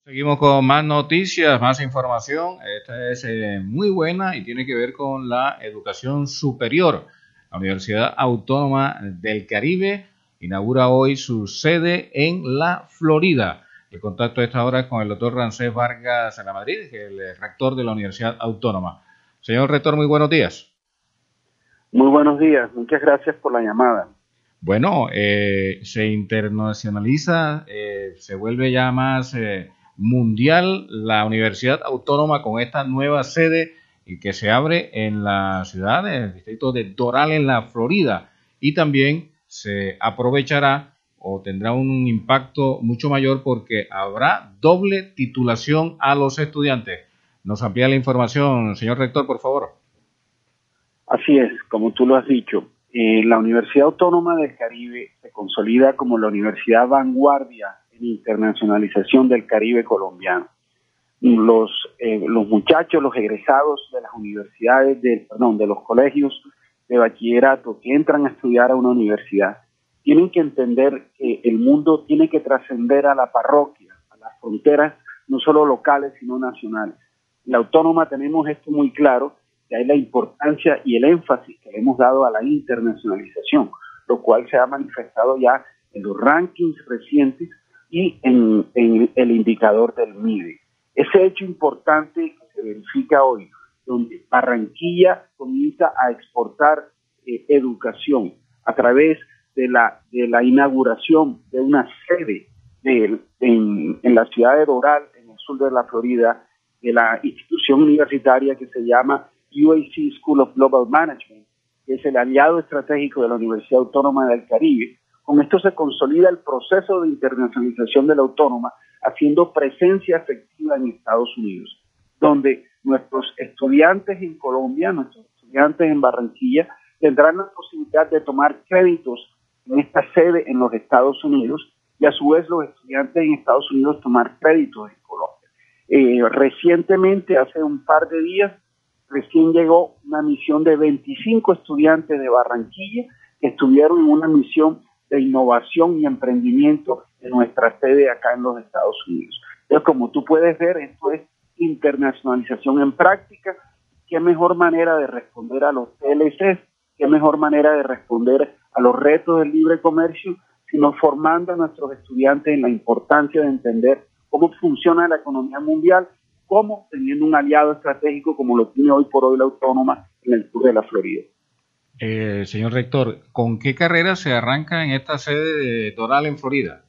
Seguimos con más noticias, más información. Esta es muy buena y tiene que ver con la educación superior. La Universidad Autónoma del Caribe inaugura hoy su sede en la Florida. El contacto a esta hora es con el doctor Rancés Vargas La Madrid, que es el rector de la Universidad Autónoma. Señor rector, muy buenos días. Muy buenos días, muchas gracias por la llamada. Bueno, se internacionaliza, se vuelve ya más mundial la Universidad Autónoma con esta nueva sede que se abre en la ciudad, en el distrito de Doral, en la Florida, y también se aprovechará o tendrá un impacto mucho mayor porque habrá doble titulación a los estudiantes. ¿Nos amplía la información, señor rector, por favor? Así es, como tú lo has dicho, la Universidad Autónoma del Caribe se consolida como la universidad vanguardia en internacionalización del Caribe colombiano. Los muchachos, los egresados de las universidades, de los colegios de bachillerato que entran a estudiar a una universidad, tienen que entender que el mundo tiene que trascender a la parroquia, a las fronteras, no solo locales, sino nacionales. En la Autónoma tenemos esto muy claro, que hay la importancia y el énfasis que le hemos dado a la internacionalización, lo cual se ha manifestado ya en los rankings recientes y en el indicador del MIDE. Ese hecho importante que se verifica hoy, donde Barranquilla comienza a exportar educación a través de la inauguración de una sede en la ciudad de Doral, en el sur de la Florida, de la institución universitaria que se llama UAC School of Global Management, que es el aliado estratégico de la Universidad Autónoma del Caribe. Con esto se consolida el proceso de internacionalización de la Autónoma, haciendo presencia efectiva en Estados Unidos, donde nuestros estudiantes en Colombia, nuestros estudiantes en Barranquilla, tendrán la posibilidad de tomar créditos en esta sede en los Estados Unidos y a su vez los estudiantes en Estados Unidos tomar créditos en Colombia. Recientemente, hace un par de días, recién llegó una misión de 25 estudiantes de Barranquilla que estuvieron en una misión de innovación y emprendimiento en nuestra sede acá en los Estados Unidos. Entonces, como tú puedes ver, esto es internacionalización en práctica. ¿Qué mejor manera de responder a los TLCs? ¿Qué mejor manera de responder a los retos del libre comercio? Sino formando a nuestros estudiantes en la importancia de entender cómo funciona la economía mundial, cómo teniendo un aliado estratégico como lo tiene hoy por hoy la Autónoma en el sur de la Florida. Señor rector, ¿con qué carrera se arranca en esta sede de Doral en Florida?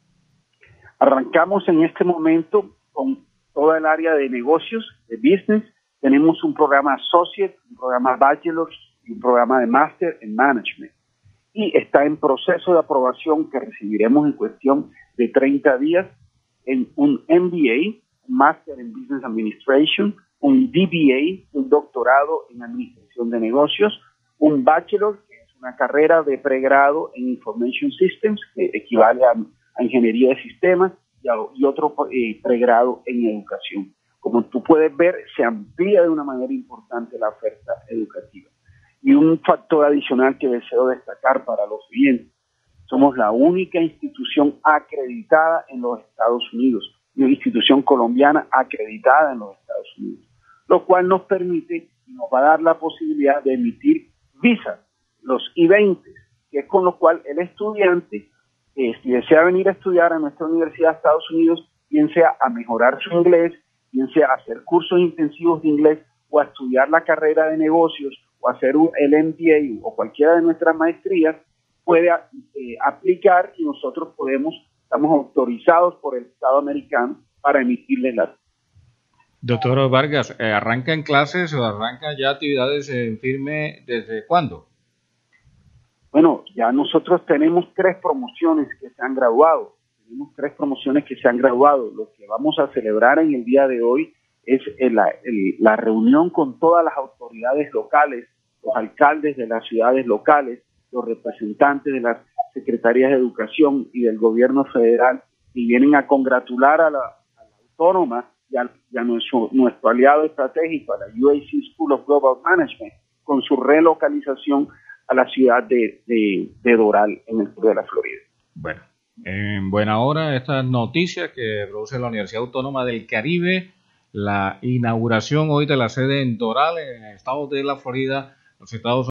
Arrancamos en este momento con toda el área de negocios, de business. Tenemos un programa Associate, un programa Bachelor y un programa de Master en Management. Y está en proceso de aprobación que recibiremos en cuestión de 30 días en un MBA, un Master en Business Administration, un DBA, un doctorado en Administración de Negocios, un Bachelor, que es una carrera de pregrado en Information Systems, que equivale a Ingeniería de Sistemas, y otro pregrado en Educación. Como tú puedes ver, se amplía de una manera importante la oferta educativa. Y un factor adicional que deseo destacar para los oyentes: somos la única institución acreditada en los Estados Unidos, una institución colombiana acreditada en los Estados Unidos, lo cual nos permite y nos va a dar la posibilidad de emitir visas, los I-20, que es con lo cual el estudiante, si desea venir a estudiar a nuestra universidad de Estados Unidos, bien sea a mejorar su inglés, bien sea a hacer cursos intensivos de inglés, o a estudiar la carrera de negocios, o hacer el MBA o cualquiera de nuestras maestrías, puede aplicar y nosotros estamos autorizados por el Estado americano para emitirle la. Doctor Vargas, ¿arranca en clases o arranca ya actividades en firme desde cuándo? Bueno, ya nosotros tenemos 3 promociones que se han graduado. Lo que vamos a celebrar en el día de hoy es la reunión con todas las autoridades locales, los alcaldes de las ciudades locales, los representantes de las secretarías de educación y del gobierno federal, y vienen a congratular a la Autónoma y a nuestro aliado estratégico, a la UAC School of Global Management, con su relocalización a la ciudad de Doral, en el sur de la Florida. Bueno, En buena hora estas noticias que produce la Universidad Autónoma del Caribe, la inauguración hoy de la sede en Doral, en el estado de la Florida, los Estados